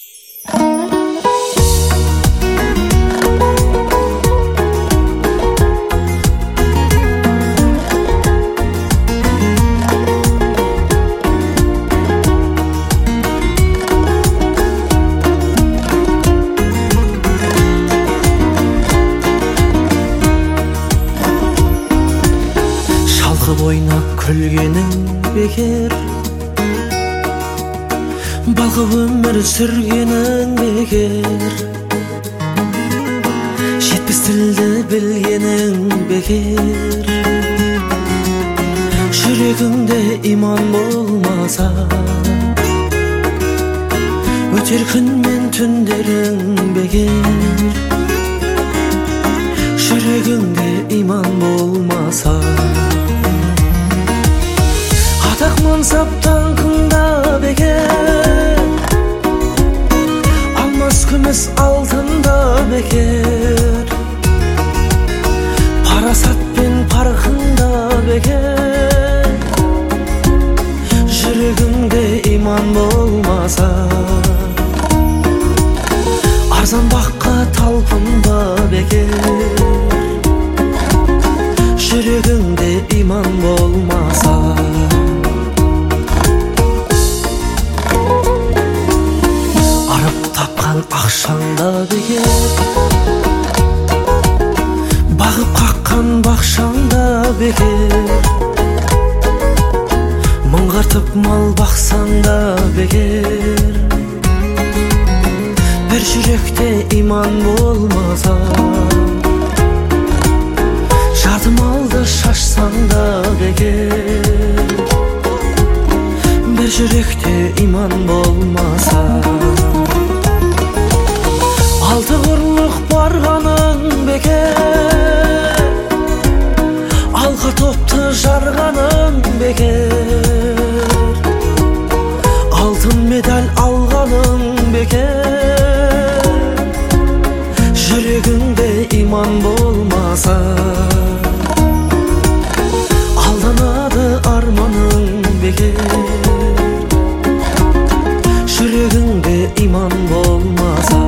ойнап күлгенің бекер, балқып өмір сүргенің бекер, жетпіс тілді білгенің бекер. Жүрегіңде иман болмаса, өтер күн мен түндерің бекер. Жүрегіңде иман болмаса, атақ мансаптан қыңда бекер, алмас күміс алтында бекер. Парасат пен парқында бекер. Жүрегіңде иман болмаса, арзан баққа талпынба бекер. Жүрегіңде иман болмаса, ақшаңда бекер, бағып қаққан бақшаңда бекер. Мұңғартып мал бақсаңда бекер. Бір жүректе иман болмаса, жарты малды шашсаңда бекер. Бір жүректе иман болмаса, алты құрлық барғаның бекер, алқа топты жарғаның бекер. Алтын медаль алғаның бекер. Жүрегіңде иман болмаса, алданады арманың бекер. Жүрегіңде иман болмаса,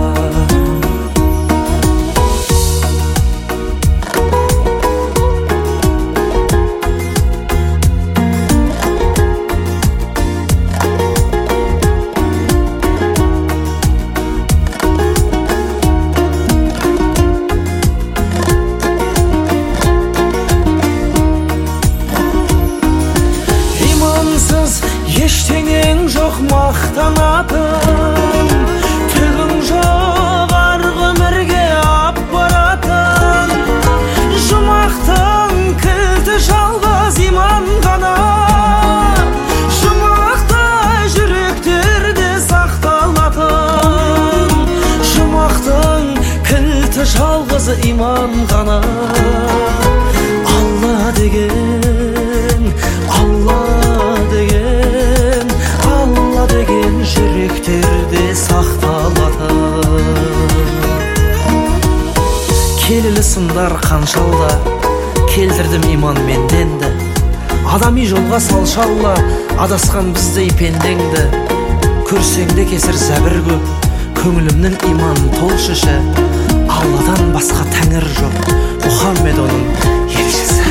ештеңең жоқ мақтанатын, түгің жоқ арғы өмірге ап баратын. Жұмақтың кілті жалғыз иман ғана, жұмақтай жүректерде сақталатын. Жұмақтың кілті жалғыз иман ғана. Алла деген, Алла деген, Алла деген жүректерде сақталатын. Келелі сындар қаншалда, келтірдім иман менденді. Адами жолға салшалла, адасқан біздей пендеңді. Көрсеңде кесір зәбір көп, көңілімнің иман толшышы. Алладан басқа тәңір жоқ, Мұхаммед оның елшісі.